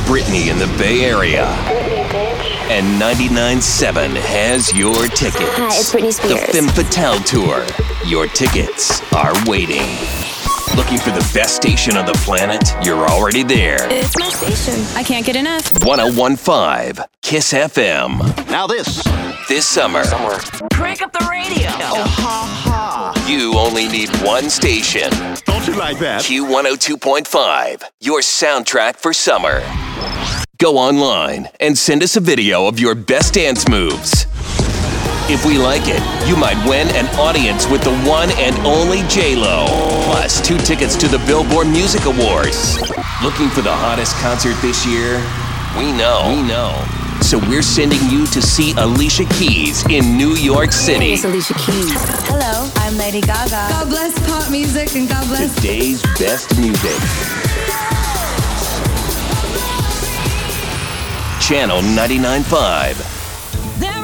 Britney in the Bay Area. And 99.7 has your tickets. Hi, it's Britney Spears. The Femme Fatale Tour. Your tickets are waiting. Looking for the best station on the planet? You're already there. It's my station. I can't get enough. 101.5 Kiss FM. Now this summer, Crank up the radio. oh ha ha. you only need one station. Don't you like that? Q102.5, your soundtrack for summer. Go online and send us a video of your best dance moves. If we like it, you might win an audience with the one and only J-Lo. Plus 2 tickets to the Billboard Music Awards. Looking for the hottest concert this year? We know. So we're sending you to see Alicia Keys in New York City. It's Alicia Keys. Hello, I'm Lady Gaga. God bless pop music and God bless Today's best music. Channel 99.5. There